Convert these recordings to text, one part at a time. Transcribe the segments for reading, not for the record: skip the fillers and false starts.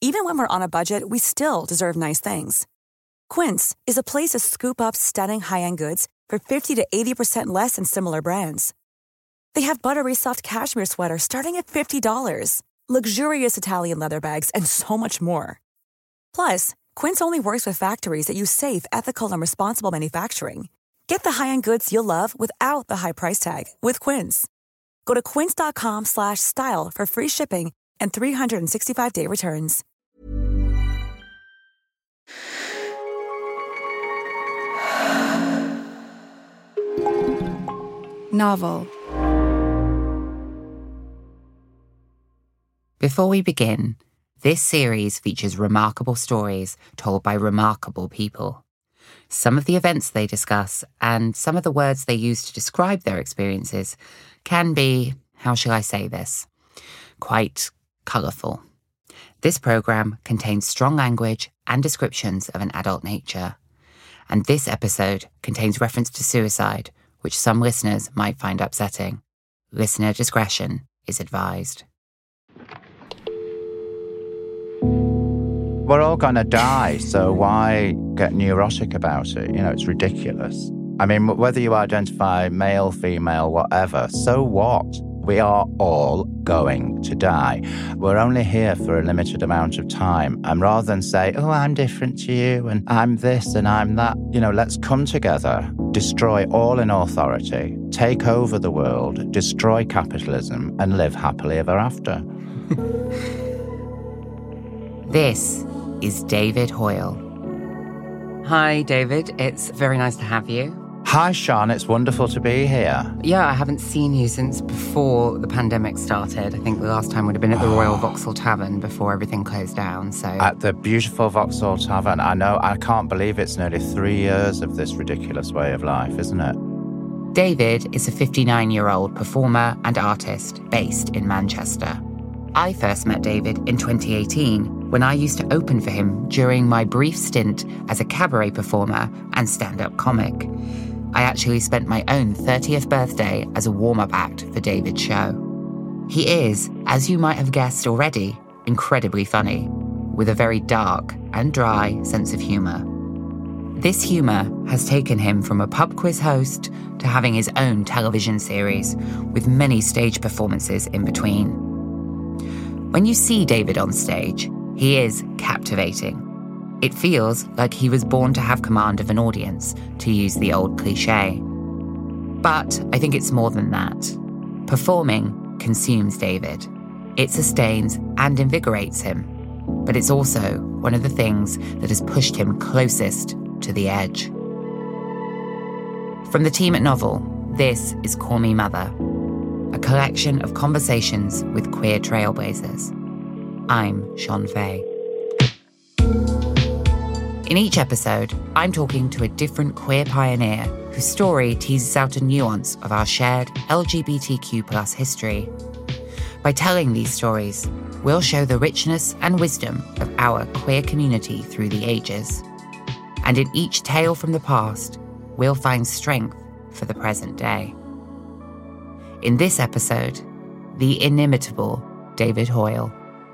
Even when we're on a budget, we still deserve nice things. Quince is a place to scoop up stunning high-end goods for 50 to 80% less than similar brands. They have buttery soft cashmere sweaters starting at $50, luxurious Italian leather bags, and so much more. Plus, Quince only works with factories that use safe, ethical, and responsible manufacturing. Get the high-end goods you'll love without the high price tag with Quince. Go to quince.com/style for free shipping and 365-day returns. Novel. Before we begin, this series features remarkable stories told by remarkable people. Some of the events they discuss and some of the words they use to describe their experiences can be, how shall I say this, quite colourful. This programme contains strong language and descriptions of an adult nature. And this episode contains reference to suicide, which some listeners might find upsetting. Listener discretion is advised. We're all going to die, so why get neurotic about it? You know, it's ridiculous. I mean, whether you identify male, female, whatever, so what? We are all going to die. We're only here for a limited amount of time. And rather than say, oh, I'm different to you, and I'm this and I'm that, you know, let's come together, destroy all in authority, take over the world, destroy capitalism, and live happily ever after. This is David Hoyle. Hi, David. It's very nice to have you. Hi, Sean. It's wonderful to be here. Yeah, I haven't seen you since before the pandemic started. I think the last time would have been at the Royal Vauxhall Tavern before everything closed down. So at the beautiful Vauxhall Tavern. I know. I can't believe it's nearly 3 years of this ridiculous way of life, isn't it? David is a 59-year-old performer and artist based in Manchester. I first met David in 2018 when I used to open for him during my brief stint as a cabaret performer and stand-up comic. I actually spent my own 30th birthday as a warm-up act for David's show. He is, as you might have guessed already, incredibly funny, with a very dark and dry sense of humour. This humour has taken him from a pub quiz host to having his own television series, with many stage performances in between. When you see David on stage, he is captivating. It feels like he was born to have command of an audience, to use the old cliché. But I think it's more than that. Performing consumes David. It sustains and invigorates him. But it's also one of the things that has pushed him closest to the edge. From the team at Novel, this is Call Me Mother, a collection of conversations with queer trailblazers. I'm Sean Fay. In each episode, I'm talking to a different queer pioneer whose story teases out a nuance of our shared LGBTQ+ history. By telling these stories, we'll show the richness and wisdom of our queer community through the ages. And in each tale from the past, we'll find strength for the present day. In this episode, the inimitable David Hoyle.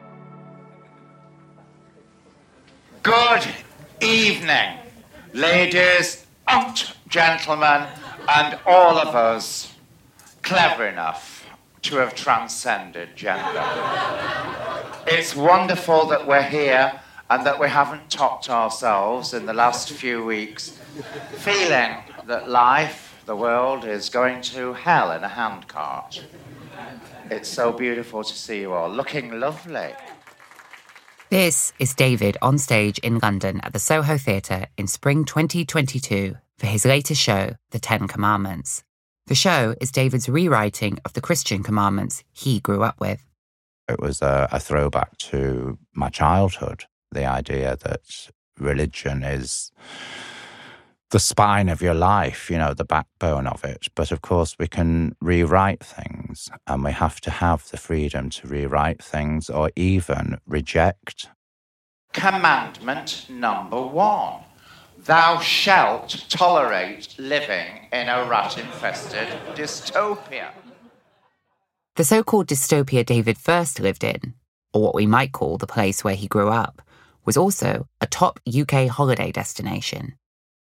Good evening, ladies and gentlemen, and all of us clever enough to have transcended gender. It's wonderful that we're here and that we haven't topped ourselves in the last few weeks, feeling that life, the world, is going to hell in a handcart. It's so beautiful to see you all, looking lovely. This is David on stage in London at the Soho Theatre in spring 2022 for his latest show, The 10 Commandments. The show is David's rewriting of the Christian commandments he grew up with. It was a throwback to my childhood, the idea that religion is the spine of your life, you know, the backbone of it. But of course, we can rewrite things, and we have to have the freedom to rewrite things or even reject. Commandment number 1. Thou shalt tolerate living in a rat-infested dystopia. The so-called dystopia David first lived in, or what we might call the place where he grew up, was also a top UK holiday destination.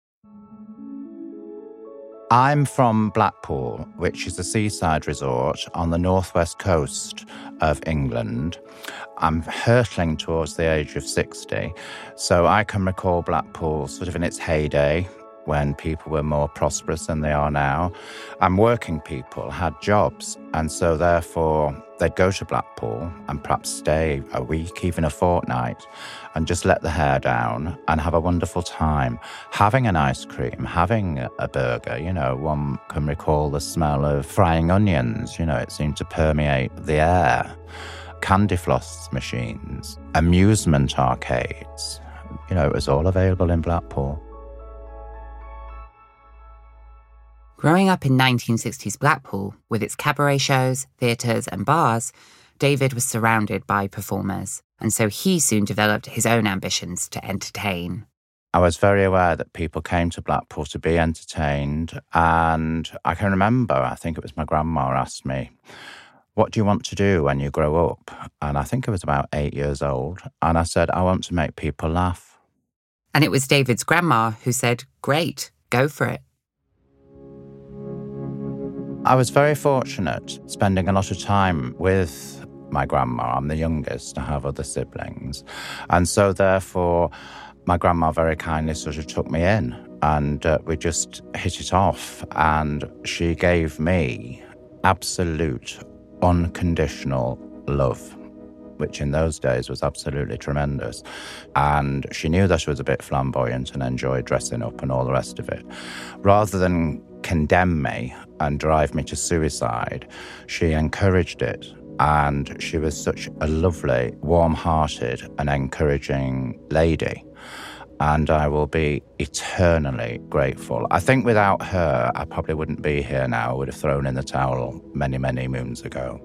I'm from Blackpool, which is a seaside resort on the northwest coast of England. I'm hurtling towards the age of 60, so I can recall Blackpool sort of in its heyday, when people were more prosperous than they are now. And working people had jobs, and so therefore they'd go to Blackpool and perhaps stay a week, even a fortnight, and just let the hair down and have a wonderful time, having an ice cream, having a burger. You know, one can recall the smell of frying onions. You know, it seemed to permeate the air. Candy floss machines, amusement arcades. You know, it was all available in Blackpool. Growing up in 1960s Blackpool, with its cabaret shows, theatres and bars, David was surrounded by performers, and so he soon developed his own ambitions to entertain. I was very aware that people came to Blackpool to be entertained, and I can remember, I think it was my grandma asked me, "What do you want to do when you grow up?" And I think I was about 8 years old, and I said, "I want to make people laugh." And it was David's grandma who said, "Great, go for it." I was very fortunate spending a lot of time with my grandma. I'm the youngest, I have other siblings. And so therefore, my grandma very kindly sort of took me in, and we just hit it off. And she gave me absolute, unconditional love, which in those days was absolutely tremendous. And she knew that I was a bit flamboyant and enjoyed dressing up and all the rest of it. Rather than condemn me and drive me to suicide, she encouraged it. And she was such a lovely, warm-hearted and encouraging lady. And I will be eternally grateful. I think without her, I probably wouldn't be here now. I would have thrown in the towel many, many moons ago.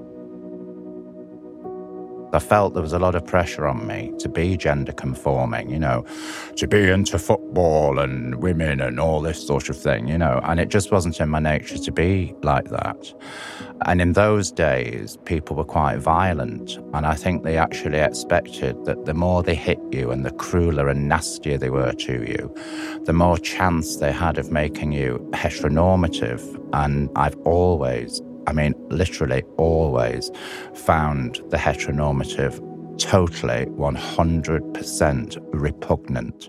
I felt there was a lot of pressure on me to be gender conforming, you know, to be into football and women and all this sort of thing, you know, and it just wasn't in my nature to be like that. And in those days, people were quite violent, and I think they actually expected that the more they hit you and the crueler and nastier they were to you, the more chance they had of making you heteronormative. And I've always, literally always found the heteronormative totally 100% repugnant.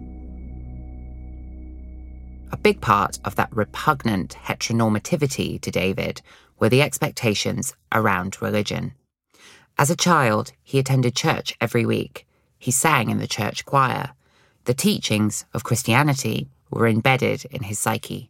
A big part of that repugnant heteronormativity to David were the expectations around religion. As a child, he attended church every week. He sang in the church choir. The teachings of Christianity were embedded in his psyche.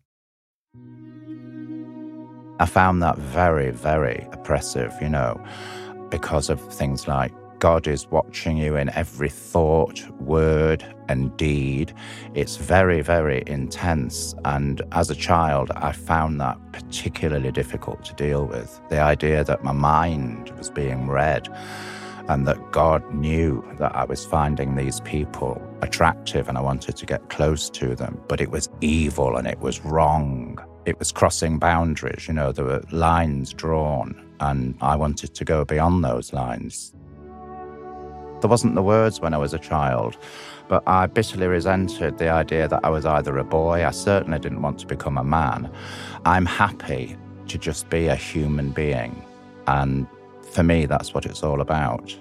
I found that very, very oppressive, you know, because of things like God is watching you in every thought, word, and deed. It's very, very intense. And as a child, I found that particularly difficult to deal with. The idea that my mind was being read and that God knew that I was finding these people attractive and I wanted to get close to them, but it was evil and it was wrong. It was crossing boundaries, you know, there were lines drawn, and I wanted to go beyond those lines. There wasn't the words when I was a child, but I bitterly resented the idea that I was either a boy. I certainly didn't want to become a man. I'm happy to just be a human being, and for me, that's what it's all about.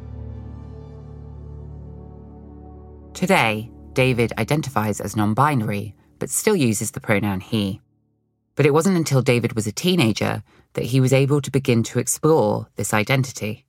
Today, David identifies as non-binary, but still uses the pronoun he. But it wasn't until David was a teenager that he was able to begin to explore this identity.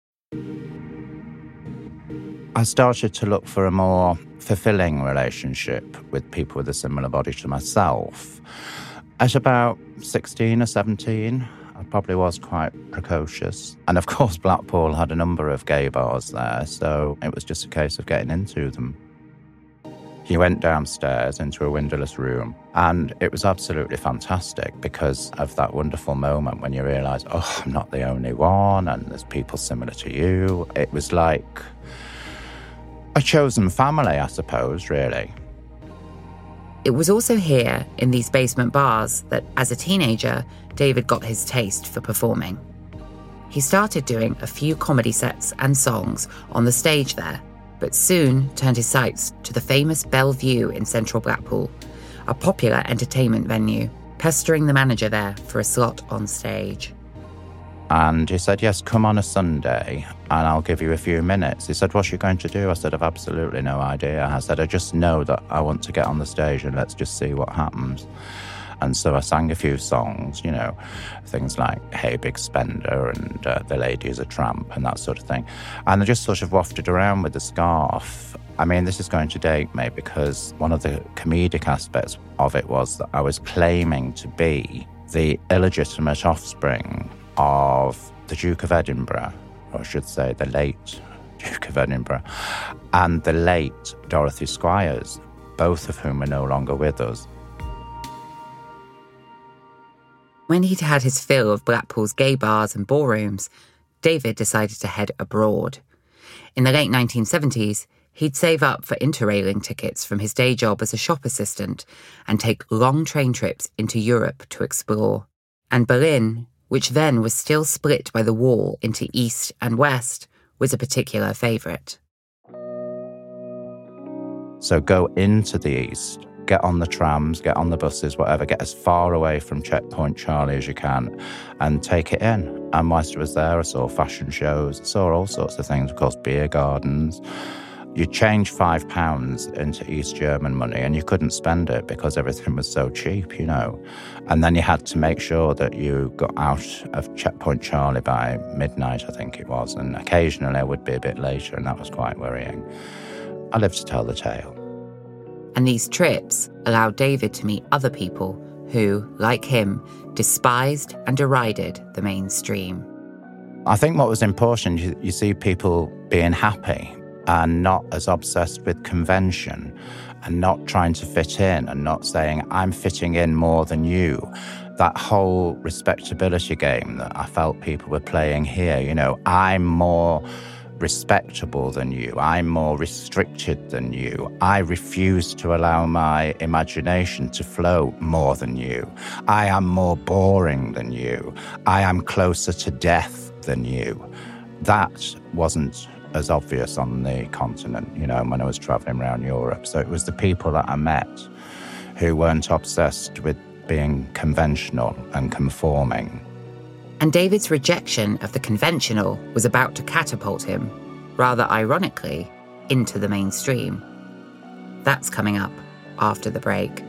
I started to look for a more fulfilling relationship with people with a similar body to myself. At about 16 or 17, I probably was quite precocious. And of course, Blackpool had a number of gay bars there, so it was just a case of getting into them. He went downstairs into a windowless room, and it was absolutely fantastic because of that wonderful moment when you realise, oh, I'm not the only one, and there's people similar to you. It was like a chosen family, I suppose, really. It was also here, in these basement bars, that as a teenager, David got his taste for performing. He started doing a few comedy sets and songs on the stage there, but soon turned his sights to the famous Bellevue in central Blackpool, a popular entertainment venue, pestering the manager there for a slot on stage. And he said, yes, come on a Sunday and I'll give you a few minutes. He said, what's you going to do? I said, I've absolutely no idea. I said, I just know that I want to get on the stage and let's just see what happens. And so I sang a few songs, you know, things like Hey Big Spender and The Lady is a Tramp and that sort of thing. And I just sort of wafted around with the scarf. I mean, this is going to date me because one of the comedic aspects of it was that I was claiming to be the illegitimate offspring of the Duke of Edinburgh, or I should say the late Duke of Edinburgh, and the late Dorothy Squires, both of whom are no longer with us. When he'd had his fill of Blackpool's gay bars and ballrooms, David decided to head abroad. In the late 1970s, he'd save up for interrailing tickets from his day job as a shop assistant and take long train trips into Europe to explore. And Berlin, which then was still split by the wall into East and West, was a particular favourite. So go into the East, get on the trams, get on the buses, whatever, get as far away from Checkpoint Charlie as you can and take it in. And whilst I was there, I saw fashion shows, I saw all sorts of things, of course, beer gardens. You change £5 into East German money and you couldn't spend it because everything was so cheap, you know. And then you had to make sure that you got out of Checkpoint Charlie by midnight, I think it was. And occasionally I would be a bit later and that was quite worrying. I lived to tell the tale. And these trips allowed David to meet other people who, like him, despised and derided the mainstream. I think what was important, you see people being happy and not as obsessed with convention and not trying to fit in and not saying, I'm fitting in more than you. That whole respectability game that I felt people were playing here, you know, I'm more respectable than you. I'm more restricted than you. I refuse to allow my imagination to flow more than you. I am more boring than you. I am closer to death than you. That wasn't as obvious on the continent, you know, when I was traveling around Europe. So it was the people that I met who weren't obsessed with being conventional and conforming. And David's rejection of the conventional was about to catapult him, rather ironically, into the mainstream. That's coming up after the break.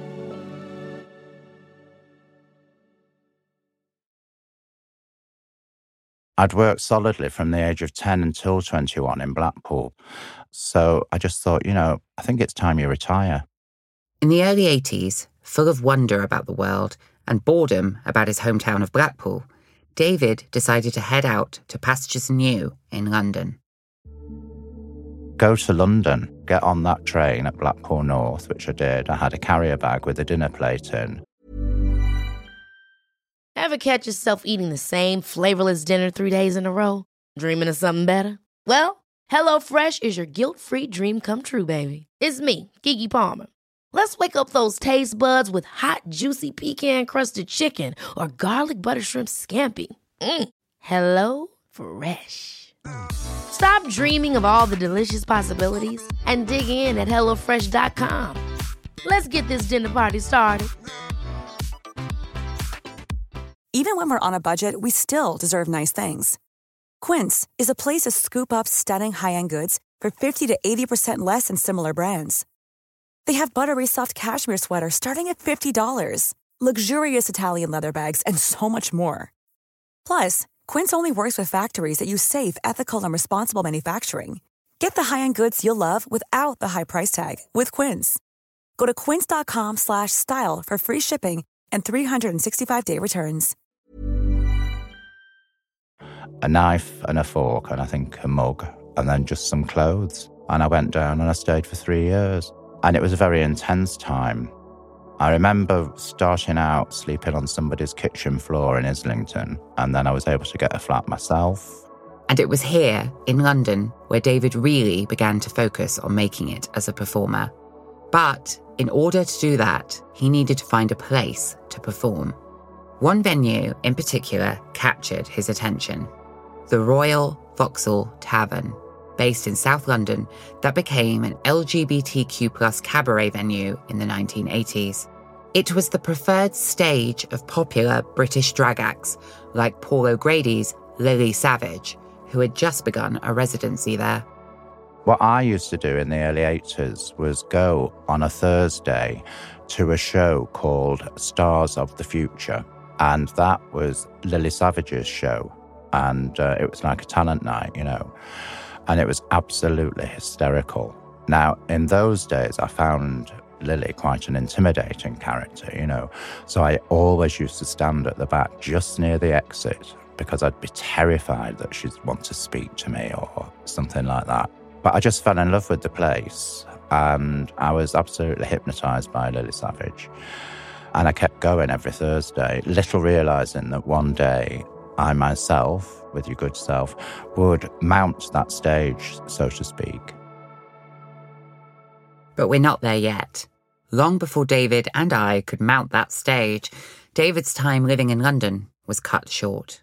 I'd worked solidly from the age of 10 until 21 in Blackpool. So I just thought, you know, I think it's time you retire. In the early 80s, full of wonder about the world and boredom about his hometown of Blackpool, David decided to head out to pastures new in London. Go to London, get on that train at Blackpool North, which I did. I had a carrier bag with a dinner plate in. Ever catch yourself eating the same flavorless dinner 3 days in a row? Dreaming of something better? Well, HelloFresh is your guilt-free dream come true, baby. It's me, Keke Palmer. Let's wake up those taste buds with hot, juicy pecan-crusted chicken or garlic butter shrimp scampi. Hello Fresh. Stop dreaming of all the delicious possibilities and dig in at HelloFresh.com. Let's get this dinner party started. Even when we're on a budget, we still deserve nice things. Quince is a place to scoop up stunning high-end goods for 50 to 80% less than similar brands. They have buttery soft cashmere sweaters starting at $50, luxurious Italian leather bags, and so much more. Plus, Quince only works with factories that use safe, ethical, and responsible manufacturing. Get the high-end goods you'll love without the high price tag with Quince. Go to quince.com/style for free shipping and 365-day returns. A knife and a fork and I think a mug and then just some clothes. And I went down and I stayed for 3 years. And it was a very intense time. I remember starting out sleeping on somebody's kitchen floor in Islington, and then I was able to get a flat myself. And it was here, in London, where David really began to focus on making it as a performer. But in order to do that, he needed to find a place to perform. One venue in particular captured his attention: the Royal Vauxhall Tavern, based in South London, that became an LGBTQ+ cabaret venue in the 1980s. It was the preferred stage of popular British drag acts like Paul O'Grady's Lily Savage, who had just begun a residency there. What I used to do in the early 80s was go on a Thursday to a show called Stars of the Future. And that was Lily Savage's show. And it was like a talent night, you know. And it was absolutely hysterical. Now, in those days, I found Lily quite an intimidating character, you know. So I always used to stand at the back just near the exit because I'd be terrified that she'd want to speak to me or something like that. But I just fell in love with the place and I was absolutely hypnotised by Lily Savage. And I kept going every Thursday, little realising that one day I myself, with your good self, would mount that stage, so to speak. But we're not there yet. Long before David and I could mount that stage, David's time living in London was cut short.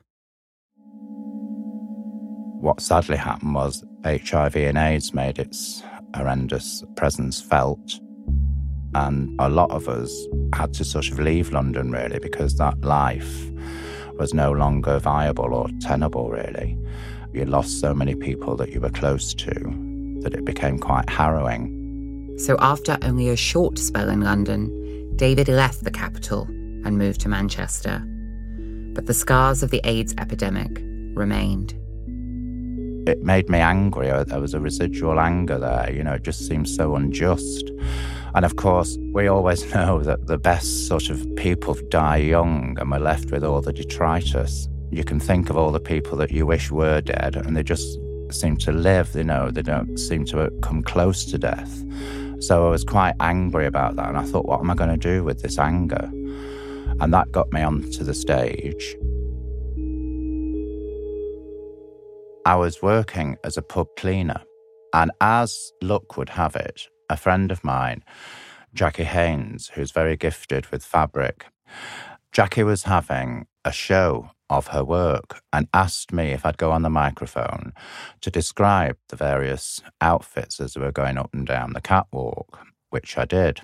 What sadly happened was HIV and AIDS made its horrendous presence felt. And a lot of us had to sort of leave London, really, because that life was no longer viable or tenable, really. You lost so many people that you were close to that it became quite harrowing. So after only a short spell in London, David left the capital and moved to Manchester. But the scars of the AIDS epidemic remained. It made me angry. There was a residual anger there, you know, it just seemed so unjust. And of course, we always know that the best sort of people die young and we're left with all the detritus. You can think of all the people that you wish were dead and they just seem to live, you know, they don't seem to come close to death. So I was quite angry about that and I thought, what am I going to do with this anger? And that got me onto the stage. I was working as a pub cleaner, and as luck would have it, a friend of mine, Jackie Haynes, who's very gifted with fabric, Jackie was having a show of her work and asked me if I'd go on the microphone to describe the various outfits as they were going up and down the catwalk, which I did.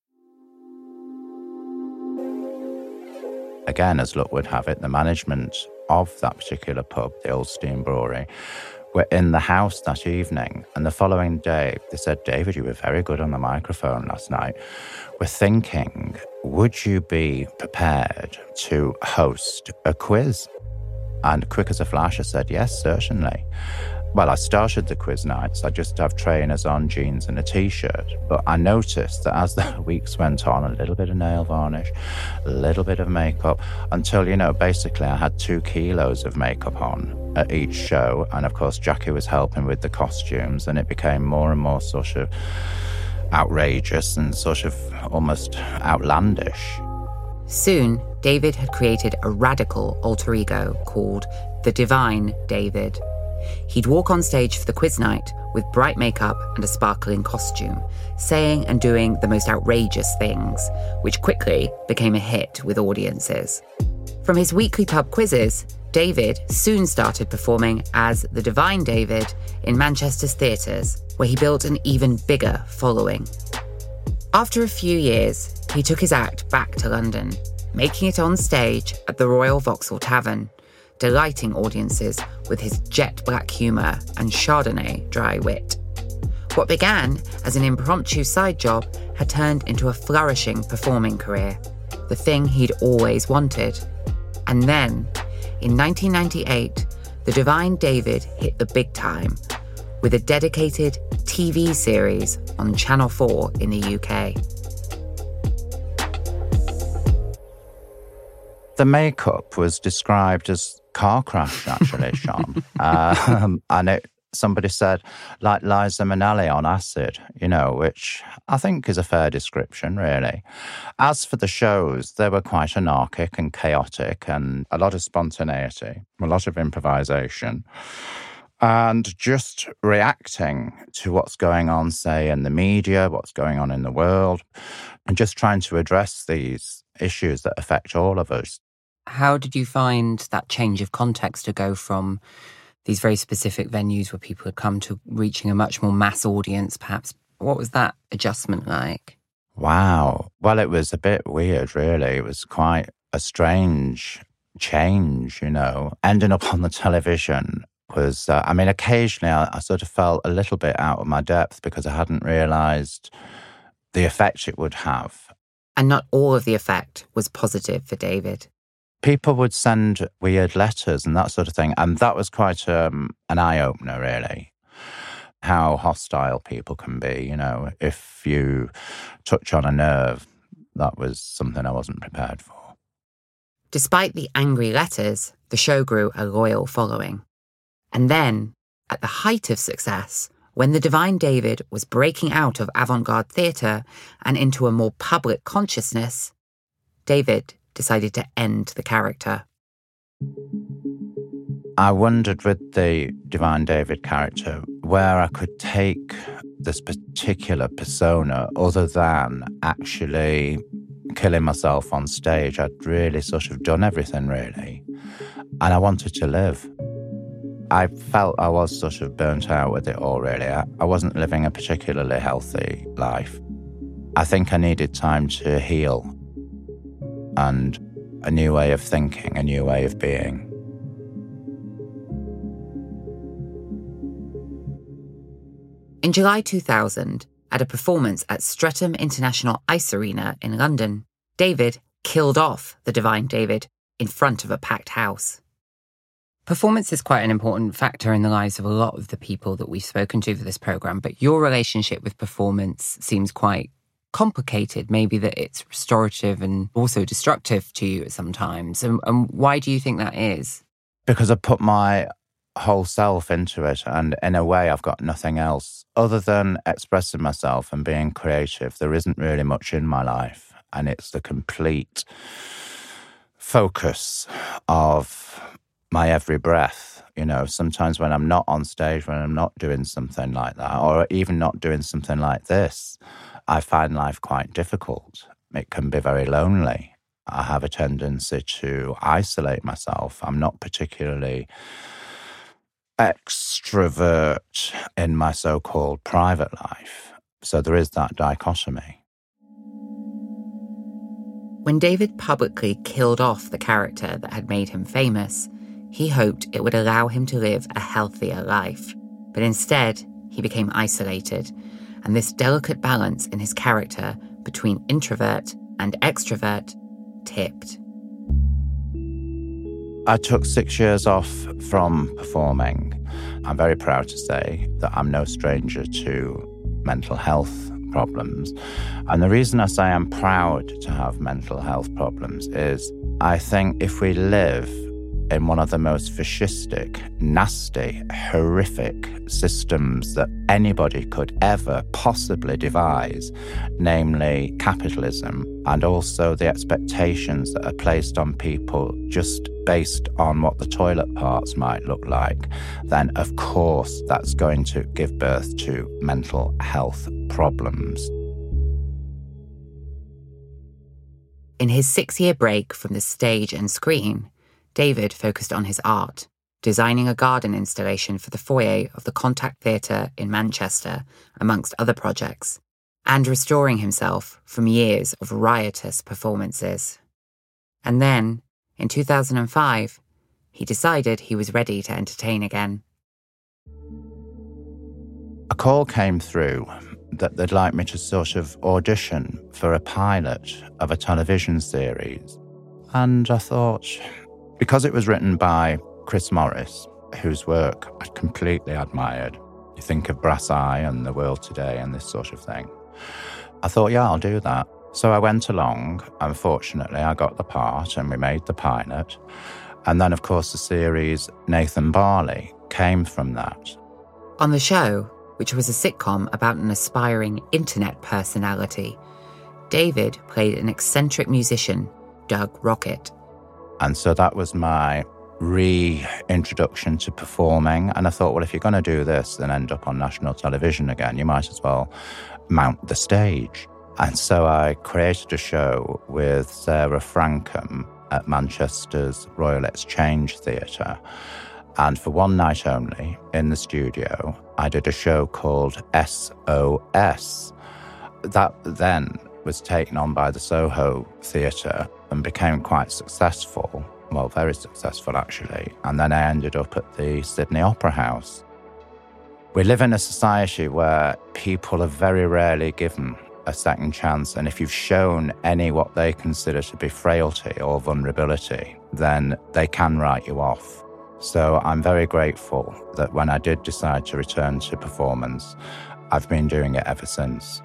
Again, as luck would have it, the management of that particular pub, the Old Steam Brewery, were in the house that evening. And the following day, they said, David, you were very good on the microphone last night. We're thinking, would you be prepared to host a quiz? And quick as a flash, I said, yes, certainly. Well, I started the quiz nights. I just have trainers on, jeans and a T-shirt. But I noticed that as the weeks went on, a little bit of nail varnish, a little bit of makeup, until, you know, basically I had 2 kilos of makeup on at each show. And of course, Jackie was helping with the costumes, and it became more and more sort of outrageous and sort of almost outlandish. Soon, David had created a radical alter ego called the Divine David. He'd walk on stage for the quiz night with bright makeup and a sparkling costume, saying and doing the most outrageous things, which quickly became a hit with audiences. From his weekly pub quizzes, David soon started performing as the Divine David in Manchester's theatres, where he built an even bigger following. After a few years, he took his act back to London, making it on stage at the Royal Vauxhall Tavern, delighting audiences with his jet-black humour and Chardonnay dry wit. What began as an impromptu side job had turned into a flourishing performing career, the thing he'd always wanted. And then, in 1998, the Divine David hit the big time with a dedicated TV series on Channel 4 in the UK. The makeup was described as car crash, actually, Sean. And somebody said, like Liza Minnelli on acid, you know, which I think is a fair description, really. As for the shows, they were quite anarchic and chaotic and a lot of spontaneity, a lot of improvisation. And just reacting to what's going on, say, in the media, what's going on in the world, and just trying to address these issues that affect all of us. How did you find that change of context to go from these very specific venues where people had come to reaching a much more mass audience, perhaps? What was that adjustment like? Wow. Well, it was a bit weird, really. It was quite a strange change, Ending up on the television was, occasionally I sort of felt a little bit out of my depth because I hadn't realised the effect it would have. And not all of the effect was positive for David. People would send weird letters and that sort of thing. And that was quite an eye-opener, really. How hostile people can be, if you touch on a nerve. That was something I wasn't prepared for. Despite the angry letters, the show grew a loyal following. And then, at the height of success, when the Divine David was breaking out of avant-garde theatre and into a more public consciousness, David decided to end the character. I wondered with the Divine David character where I could take this particular persona other than actually killing myself on stage. I'd really sort of done everything, really. And I wanted to live. I felt I was sort of burnt out with it all, really. I wasn't living a particularly healthy life. I think I needed time to heal and a new way of thinking, a new way of being. In July 2000, at a performance at Streatham International Ice Arena in London, David killed off the Divine David in front of a packed house. Performance is quite an important factor in the lives of a lot of the people that we've spoken to for this programme, but your relationship with performance seems quite complicated, maybe that it's restorative and also destructive to you at some times. And why do you think that is? Because I put my whole self into it, and in a way I've got nothing else. Other than expressing myself and being creative, there isn't really much in my life, and it's the complete focus of my every breath. Sometimes when I'm not on stage, when I'm not doing something like that, or even not doing something like this, I find life quite difficult. It can be very lonely. I have a tendency to isolate myself. I'm not particularly extrovert in my so-called private life. So there is that dichotomy. When David publicly killed off the character that had made him famous, he hoped it would allow him to live a healthier life. But instead, he became isolated, and this delicate balance in his character between introvert and extrovert tipped. I took 6 years off from performing. I'm very proud to say that I'm no stranger to mental health problems. And the reason I say I'm proud to have mental health problems is I think if we live in one of the most fascistic, nasty, horrific systems that anybody could ever possibly devise, namely capitalism, and also the expectations that are placed on people just based on what the toilet parts might look like, then of course that's going to give birth to mental health problems. In his 6-year break from the stage and screen, David focused on his art, designing a garden installation for the foyer of the Contact Theatre in Manchester, amongst other projects, and restoring himself from years of riotous performances. And then, in 2005, he decided he was ready to entertain again. A call came through that they'd like me to sort of audition for a pilot of a television series. And I thought, because it was written by Chris Morris, whose work I completely admired. You think of Brass Eye and The World Today and this sort of thing. I thought, yeah, I'll do that. So I went along. Unfortunately, I got the part and we made the pilot. And then, of course, the series Nathan Barley came from that. On the show, which was a sitcom about an aspiring internet personality, David played an eccentric musician, Doug Rocket. And so that was my reintroduction to performing. And I thought, well, if you're going to do this and end up on national television again, you might as well mount the stage. And so I created a show with Sarah Frankham at Manchester's Royal Exchange Theatre. And for one night only, in the studio, I did a show called SOS. That then was taken on by the Soho Theatre and became quite successful. Well, very successful, actually. And then I ended up at the Sydney Opera House. We live in a society where people are very rarely given a second chance. And if you've shown any what they consider to be frailty or vulnerability, then they can write you off. So I'm very grateful that when I did decide to return to performance, I've been doing it ever since.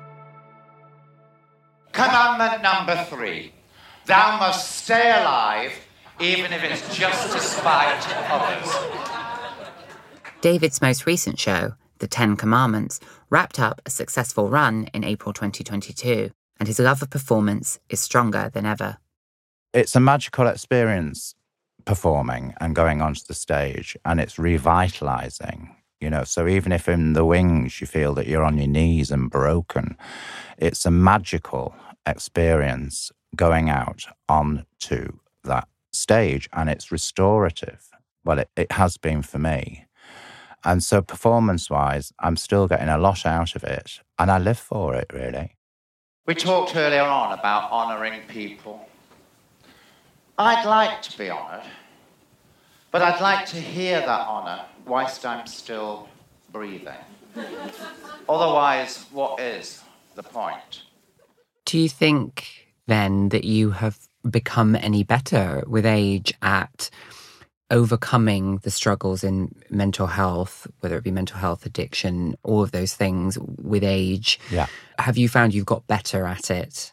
Commandment number 3. Thou must stay alive, even if it's just to spite others. David's most recent show, The 10 Commandments, wrapped up a successful run in April 2022, and his love of performance is stronger than ever. It's a magical experience, performing and going onto the stage, and it's revitalizing, so even if in the wings you feel that you're on your knees and broken, it's a magical experience going out onto that stage, and it's restorative. Well, it has been for me. And so performance-wise, I'm still getting a lot out of it, and I live for it, really. We talked earlier on about honouring people. I'd like to be honoured, but I'd like to hear that honour whilst I'm still breathing. Otherwise, what is the point? Do you think, then, that you have become any better with age at overcoming the struggles in mental health, whether it be mental health, addiction, all of those things with age? Yeah. Have you found you've got better at it?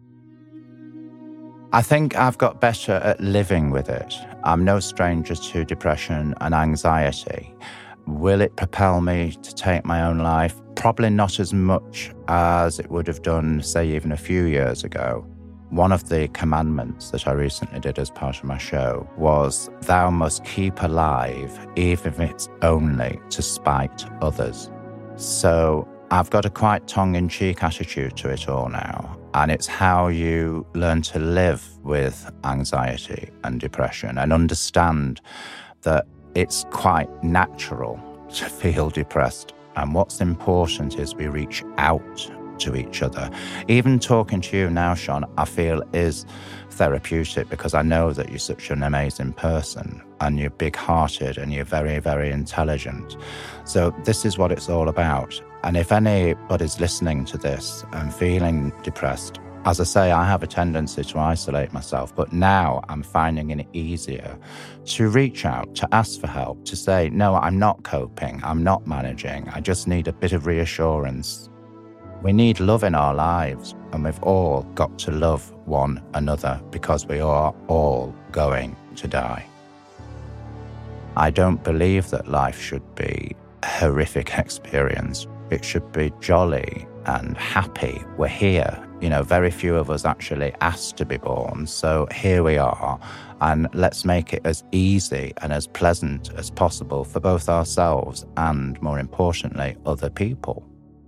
I think I've got better at living with it. I'm no stranger to depression and anxiety. Will it propel me to take my own life? Probably not as much as it would have done, say, even a few years ago. One of the commandments that I recently did as part of my show was, thou must keep alive, even if it's only to spite others. So I've got a quite tongue-in-cheek attitude to it all now. And it's how you learn to live with anxiety and depression and understand that it's quite natural to feel depressed. And what's important is we reach out to each other. Even talking to you now, Sean, I feel is therapeutic because I know that you're such an amazing person and you're big-hearted and you're very, very intelligent. So this is what it's all about. And if anybody's listening to this and feeling depressed, as I say, I have a tendency to isolate myself, but now I'm finding it easier to reach out, to ask for help, to say, no, I'm not coping, I'm not managing, I just need a bit of reassurance. We need love in our lives, and we've all got to love one another because we are all going to die. I don't believe that life should be a horrific experience. It should be jolly and happy. We're here. Very few of us actually asked to be born. So here we are. And let's make it as easy and as pleasant as possible for both ourselves and, more importantly, other people.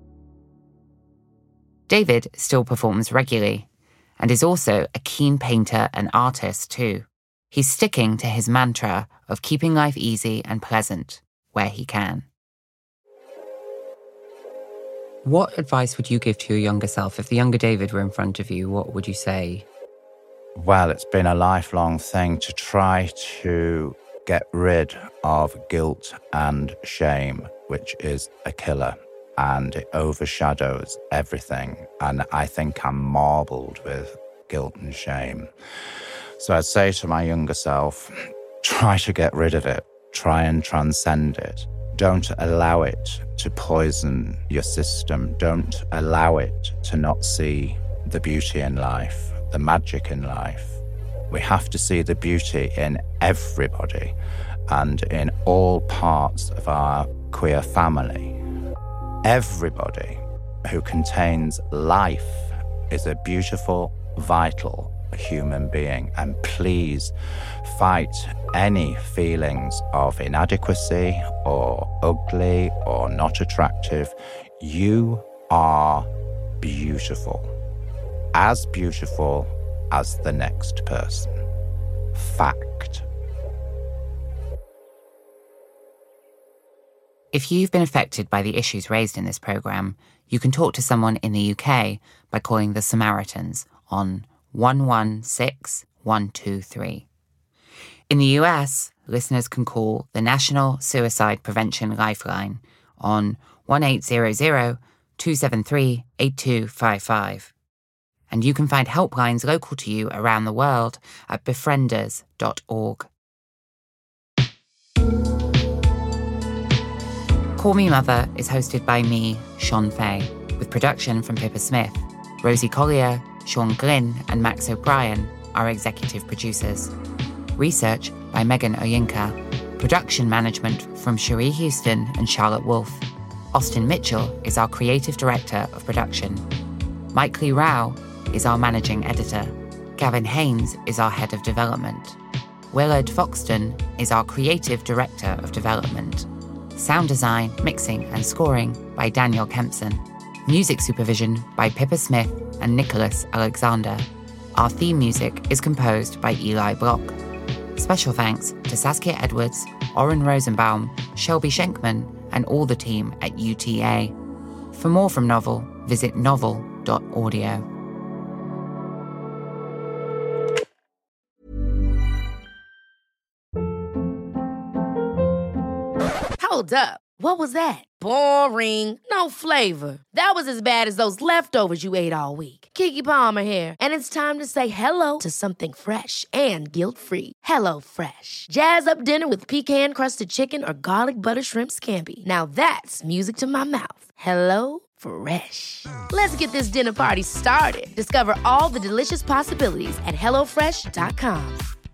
David still performs regularly and is also a keen painter and artist too. He's sticking to his mantra of keeping life easy and pleasant where he can. What advice would you give to your younger self? If the younger David were in front of you, what would you say? Well, it's been a lifelong thing to try to get rid of guilt and shame, which is a killer, and it overshadows everything. And I think I'm marbled with guilt and shame. So I'd say to my younger self, try to get rid of it, try and transcend it. Don't allow it to poison your system. Don't allow it to not see the beauty in life, the magic in life. We have to see the beauty in everybody and in all parts of our queer family. Everybody who contains life is a beautiful, vital human being. And please fight any feelings of inadequacy or ugly or not attractive. You are beautiful as the next person. fact. If you've been affected by the issues raised in this programme, you can talk to someone in the UK by calling the Samaritans on 116 123. In the US, listeners can call the National Suicide Prevention Lifeline on 1800-273-8255. And you can find helplines local to you around the world at befrienders.org. Call Me Mother is hosted by me, Sean Fay, with production from Pippa Smith. Rosie Collier, Sean Glynn and Max O'Brien are executive producers. Research by Megan Oyinka. Production management from Cherie Houston and Charlotte Wolfe. Austin Mitchell is our creative director of production. Mike Lee Rao is our managing editor. Gavin Haynes is our head of development. Willard Foxton is our creative director of development. Sound design, mixing and scoring by Daniel Kempson. Music supervision by Pippa Smith and Nicholas Alexander. Our theme music is composed by Eli Block. Special thanks to Saskia Edwards, Oren Rosenbaum, Shelby Schenkman, and all the team at UTA. For more from Novel, visit novel.audio. Hold up. What was that? Boring. No flavor. That was as bad as those leftovers you ate all week. Keke Palmer here, and it's time to say hello to something fresh and guilt-free. Hello Fresh. Jazz up dinner with pecan-crusted chicken or garlic butter shrimp scampi. Now that's music to my mouth. Hello Fresh. Let's get this dinner party started. Discover all the delicious possibilities at HelloFresh.com.